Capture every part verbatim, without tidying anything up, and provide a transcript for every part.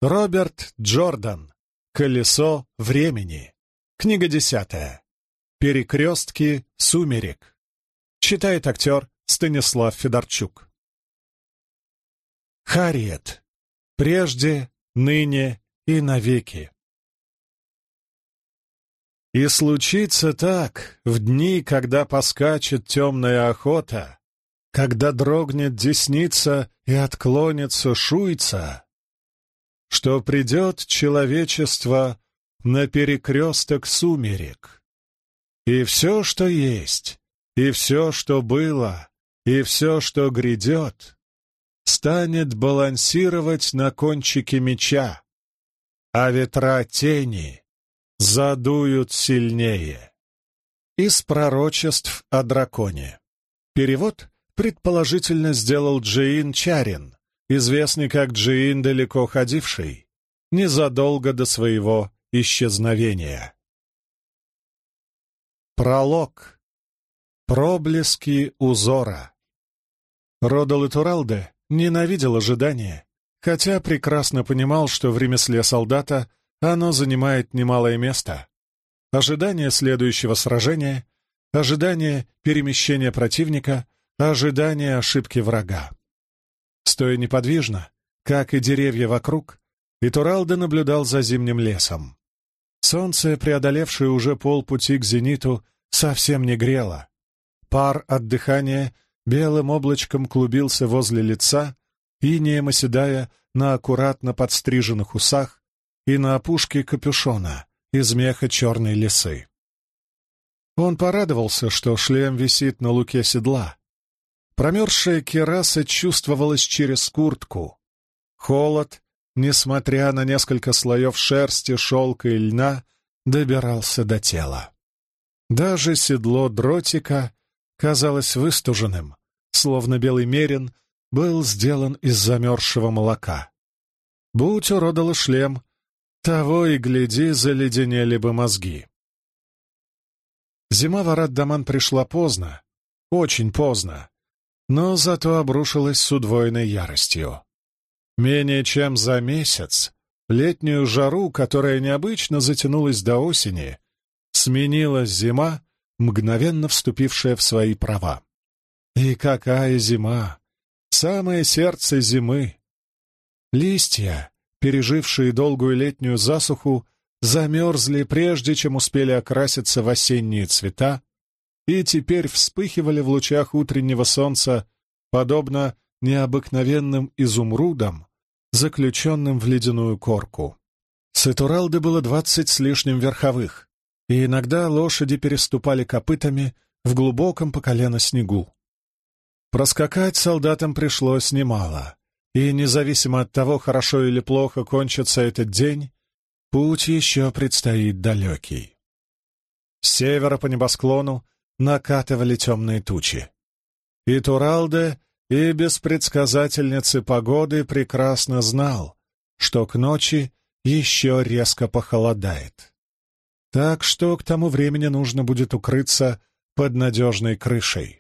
Роберт Джордан. «Колесо времени». Книга десятая. «Перекрестки сумерек». Читает актер Станислав Федорчук. Харриет. Прежде, ныне и навеки. И случится так, в дни, когда поскачет темная охота, когда дрогнет десница и отклонится шуйца, что придет человечество на перекресток сумерек. И все, что есть, и все, что было, и все, что грядет, станет балансировать на кончике меча, а ветра тени задуют сильнее. Из пророчеств о драконе. Перевод предположительно сделал Джиин Чарин, известный как Джиин Далеко Ходивший, незадолго до своего исчезновения. Пролог. Проблески узора. Родал Итуралде ненавидел ожидание, хотя прекрасно понимал, что в ремесле солдата оно занимает немалое место. Ожидание следующего сражения, ожидание перемещения противника, ожидание ошибки врага. Стоя неподвижно, как и деревья вокруг, Итуралде наблюдал за зимним лесом. Солнце, преодолевшее уже полпути к зениту, совсем не грело. Пар от дыхания белым облачком клубился возле лица, инеем оседая на аккуратно подстриженных усах и на опушке капюшона из меха черной лисы. Он порадовался, что шлем висит на луке седла. Промерзшая кираса чувствовалась через куртку. Холод, несмотря на несколько слоев шерсти, шелка и льна, добирался до тела. Даже седло дротика казалось выстуженным, словно белый мерин был сделан из замерзшего молока. Будь у Родала шлем, того и гляди, заледенели бы мозги. Зима в Арат-Даман пришла поздно, очень поздно, но зато обрушилась с удвоенной яростью. Менее чем за месяц летнюю жару, которая необычно затянулась до осени, сменила зима, мгновенно вступившая в свои права. И какая зима! Самое сердце зимы! Листья, пережившие долгую летнюю засуху, замерзли, прежде чем успели окраситься в осенние цвета, и теперь вспыхивали в лучах утреннего солнца, подобно необыкновенным изумрудам, заключенным в ледяную корку. С Итуралде было двадцать с лишним верховых, и иногда лошади переступали копытами в глубоком по колено снегу. Проскакать солдатам пришлось немало, и независимо от того, хорошо или плохо кончится этот день, путь еще предстоит далекий. С севера по небосклону накатывали темные тучи. Итуралде и без предсказательницы погоды прекрасно знал, что к ночи еще резко похолодает. Так что к тому времени нужно будет укрыться под надежной крышей.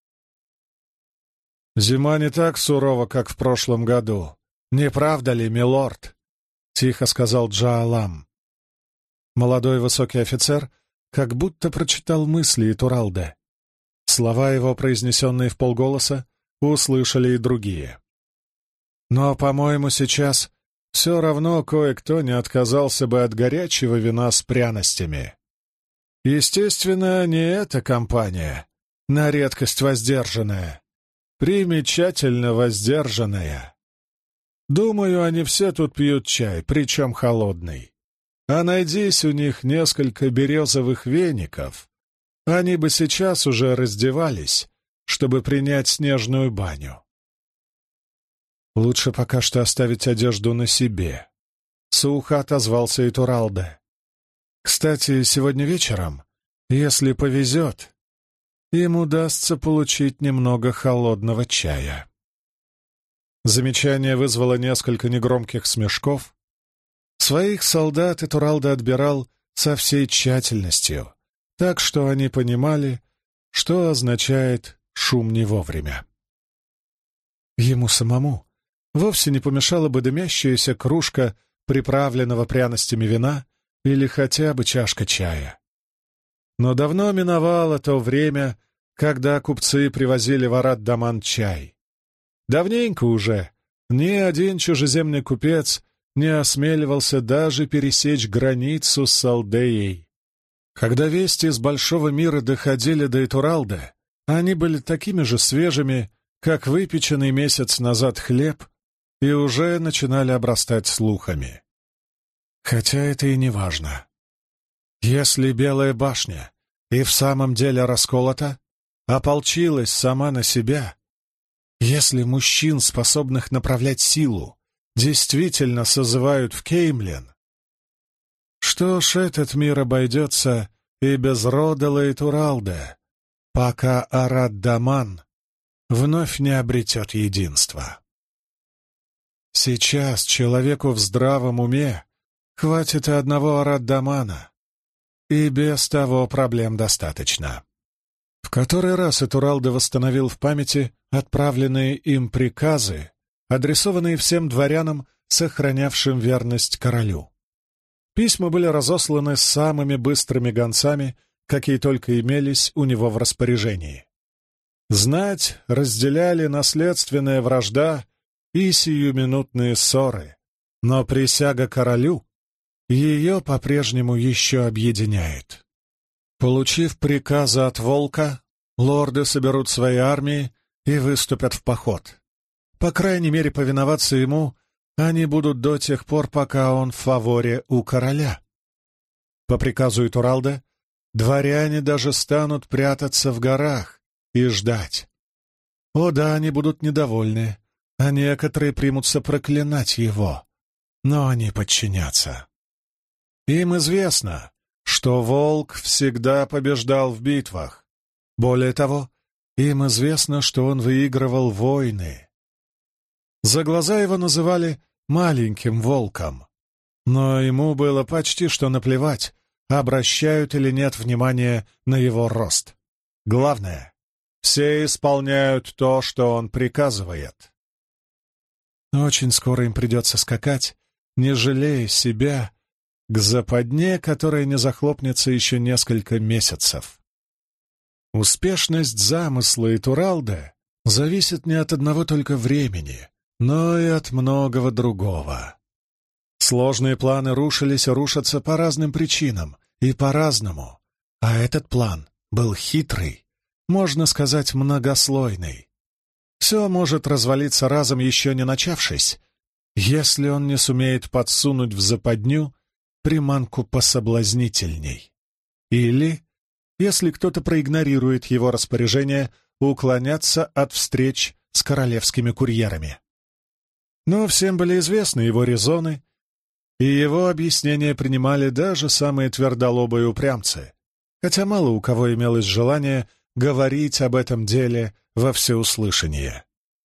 «Зима не так сурова, как в прошлом году. Не правда ли, милорд?» — тихо сказал Джаалам. Молодой высокий офицер как будто прочитал мысли Итуралде. Слова его, произнесенные вполголоса, услышали и другие. «Но, по-моему, сейчас все равно кое-кто не отказался бы от горячего вина с пряностями. Естественно, не эта компания, на редкость воздержанная, примечательно воздержанная. Думаю, они все тут пьют чай, причем холодный. А найдись у них несколько березовых веников, они бы сейчас уже раздевались, чтобы принять снежную баню. Лучше пока что оставить одежду на себе», — сухо отозвался Итуралде. «Кстати, сегодня вечером, если повезет, им удастся получить немного холодного чая». Замечание вызвало несколько негромких смешков. Своих солдат Итуралде отбирал со всей тщательностью, так что они понимали, что означает шум не вовремя. Ему самому вовсе не помешала бы дымящаяся кружка приправленного пряностями вина или хотя бы чашка чая. Но давно миновало то время, когда купцы привозили в Арат-Даман чай. Давненько уже ни один чужеземный купец не осмеливался даже пересечь границу с Салдеей. Когда вести из большого мира доходили до Итуралда, они были такими же свежими, как выпеченный месяц назад хлеб, и уже начинали обрастать слухами. Хотя это и не важно. Если Белая башня и в самом деле расколота, ополчилась сама на себя, если мужчин, способных направлять силу, действительно созывают в Кеймлен, что ж, этот мир обойдется и без Родала и Туралда, пока Арат-Даман вновь не обретет единства. Сейчас человеку в здравом уме хватит и одного Арат-Дамана, и без того проблем достаточно. В который раз Итуралда восстановил в памяти отправленные им приказы, адресованные всем дворянам, сохранявшим верность королю. Письма были разосланы самыми быстрыми гонцами, какие только имелись у него в распоряжении. Знать разделяли наследственная вражда и сиюминутные ссоры, но присяга королю ее по-прежнему еще объединяет. Получив приказы от Волка, лорды соберут свои армии и выступят в поход. По крайней мере, повиноваться ему они будут до тех пор, пока он в фаворе у короля. По приказу Итуралда дворяне даже станут прятаться в горах и ждать. О да, они будут недовольны, а некоторые примутся проклинать его, но они подчинятся. Им известно, что Волк всегда побеждал в битвах. Более того, им известно, что он выигрывал войны. За глаза его называли «маленьким волком», но ему было почти что наплевать, обращают или нет внимания на его рост. Главное, все исполняют то, что он приказывает. Очень скоро им придется скакать, не жалея себя, к западне, которая не захлопнется еще несколько месяцев. Успешность замысла Итуралда зависит не от одного только времени, но и от многого другого. Сложные планы рушились и рушатся по разным причинам и по-разному, а этот план был хитрый, можно сказать, многослойный. Все может развалиться разом, еще не начавшись, если он не сумеет подсунуть в западню приманку пособлазнительней. Или, если кто-то проигнорирует его распоряжение, уклоняться от встреч с королевскими курьерами. Но всем были известны его резоны, и его объяснения принимали даже самые твердолобые упрямцы, хотя мало у кого имелось желание говорить об этом деле во всеуслышание.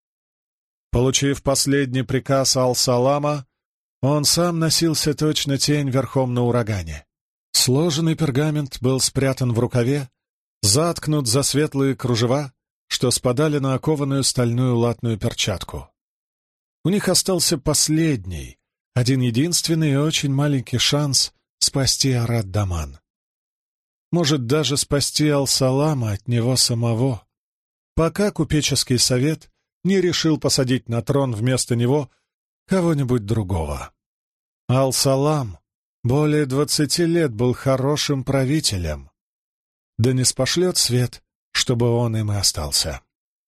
Получив последний приказ Ал-Салама, он сам носился точно тень верхом на урагане. Сложенный пергамент был спрятан в рукаве, заткнут за светлые кружева, что спадали на окованную стальную латную перчатку. У них остался последний, один единственный и очень маленький шанс спасти Арат-Даман. Может, даже спасти Ал-Салама от него самого, пока купеческий совет не решил посадить на трон вместо него кого-нибудь другого. Ал-Салам более двадцати лет был хорошим правителем, да не спошлет свет, чтобы он им и остался.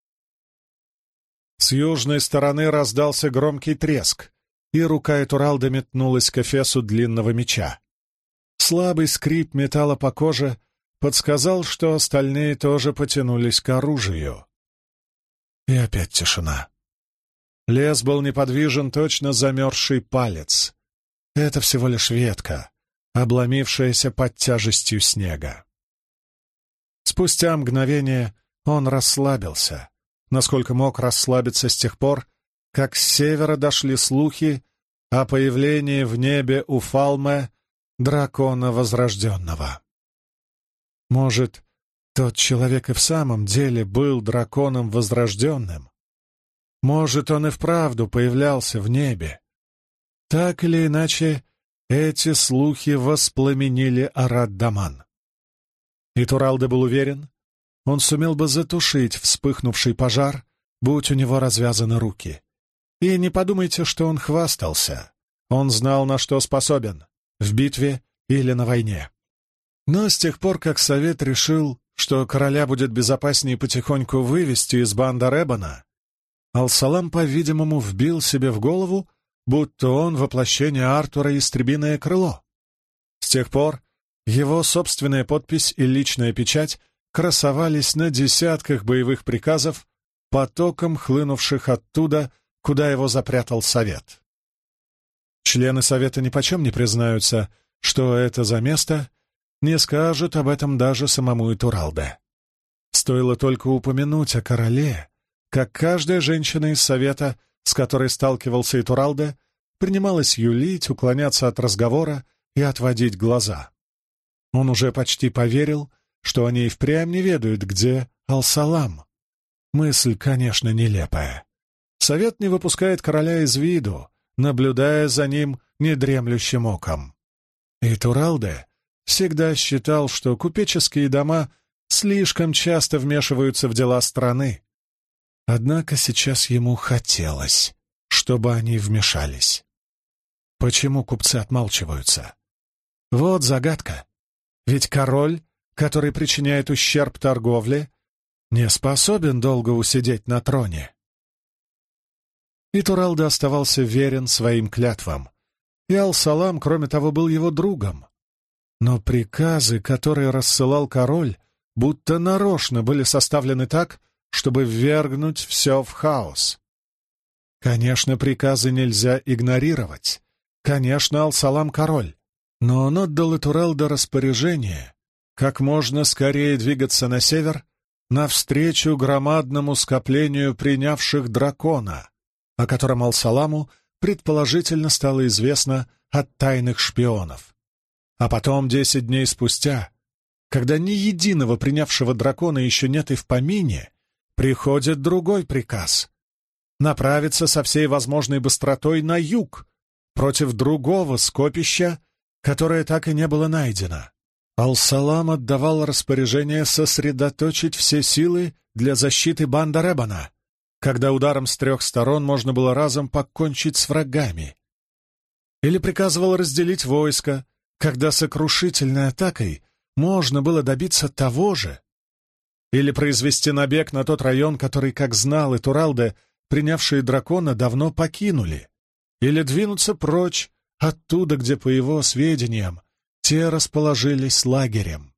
С южной стороны раздался громкий треск, и рука Итуралда метнулась к эфесу длинного меча. Слабый скрип металла по коже подсказал, что остальные тоже потянулись к оружию. И опять тишина. Лес был неподвижен, точно замерзший палец. Это всего лишь ветка, обломившаяся под тяжестью снега. Спустя мгновение он расслабился, насколько мог расслабиться с тех пор, как с севера дошли слухи о появлении в небе у Фалме дракона Возрожденного. Может, тот человек и в самом деле был драконом Возрожденным? Может, он и вправду появлялся в небе? Так или иначе, эти слухи воспламенили Арад-Даман. И Туралде был уверен, он сумел бы затушить вспыхнувший пожар, будь у него развязаны руки. И не подумайте, что он хвастался. Он знал, на что способен — в битве или на войне. Но с тех пор, как Совет решил, что короля будет безопаснее потихоньку вывести из Бандар-Эбана, Ал-Салам, по-видимому, вбил себе в голову, будто он воплощение Артура «Истребиное крыло». С тех пор его собственная подпись и личная печать красовались на десятках боевых приказов, потоком хлынувших оттуда, куда его запрятал Совет. Члены Совета нипочем не признаются, что это за место, не скажут об этом даже самому Итуралде. Стоило только упомянуть о короле, как каждая женщина из Совета, с которой сталкивался Итуралде, принималась юлить, уклоняться от разговора и отводить глаза. Он уже почти поверил, что они и впрямь не ведают, где Ал-Салам. Мысль, конечно, нелепая. Совет не выпускает короля из виду, наблюдая за ним недремлющим оком. И Туралде всегда считал, что купеческие дома слишком часто вмешиваются в дела страны. Однако сейчас ему хотелось, чтобы они вмешались. Почему купцы отмалчиваются? Вот загадка. Ведь король, который причиняет ущерб торговле, не способен долго усидеть на троне. И Туралде оставался верен своим клятвам. И Ал-Салам, кроме того, был его другом. Но приказы, которые рассылал король, будто нарочно были составлены так, чтобы ввергнуть все в хаос. Конечно, приказы нельзя игнорировать. Конечно, Ал-Салам король. Но он отдал Туралде распоряжение как можно скорее двигаться на север, навстречу громадному скоплению принявших дракона, о котором Ал-Саламу предположительно стало известно от тайных шпионов. А потом, десять дней спустя, когда ни единого принявшего дракона еще нет и в помине, приходит другой приказ — направиться со всей возможной быстротой на юг, против другого скопища, которое так и не было найдено. Ал-Салам отдавал распоряжение сосредоточить все силы для защиты Бандар-Эбана, когда ударом с трех сторон можно было разом покончить с врагами. Или приказывал разделить войско, когда сокрушительной атакой можно было добиться того же. Или произвести набег на тот район, который, как знал Итуралде, принявшие дракона давно покинули. Или двинуться прочь оттуда, где, по его сведениям, те расположились лагерем.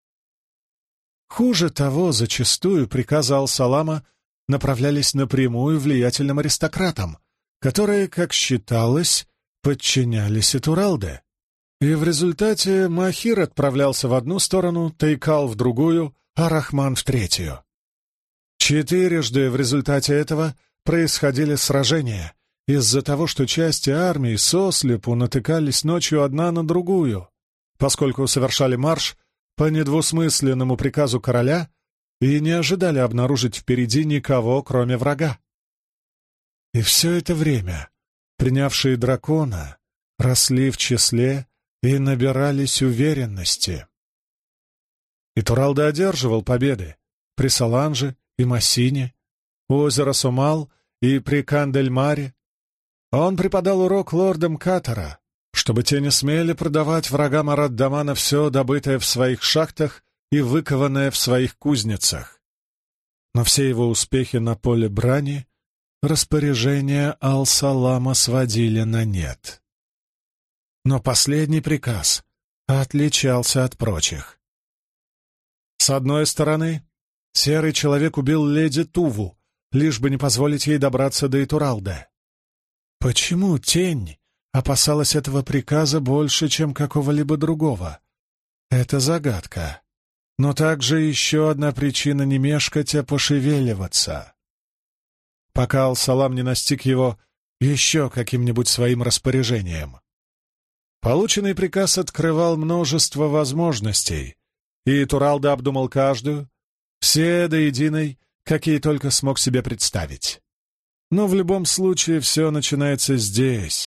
Хуже того, зачастую приказы Ал-Салама направлялись напрямую влиятельным аристократам, которые, как считалось, подчинялись Итуралде. И в результате Махир отправлялся в одну сторону, Тайкал в другую, а Рахман в третью. Четырежды в результате этого происходили сражения из-за того, что части армии сослепу натыкались ночью одна на другую, поскольку совершали марш по недвусмысленному приказу короля и не ожидали обнаружить впереди никого, кроме врага. И все это время принявшие дракона росли в числе и набирались уверенности. И Туралде одерживал победы при Саланже и Массине, у озера Сумал и при Кандельмаре. Он преподал урок лордам Катара, чтобы те не смели продавать врагам Арад-Дамана все, добытое в своих шахтах и выкованное в своих кузницах. Но все его успехи на поле брани распоряжения Ал-Салама сводили на нет. Но последний приказ отличался от прочих. С одной стороны, серый человек убил леди Туву, лишь бы не позволить ей добраться до Итуралде. Почему тень опасалась этого приказа больше, чем какого-либо другого? Это загадка. Но также еще одна причина не мешкать, а пошевеливаться. Пока Ал-Салам не настиг его еще каким-нибудь своим распоряжением. Полученный приказ открывал множество возможностей, и Итуралде обдумал каждую, все до единой, какие только смог себе представить. Но в любом случае все начинается здесь,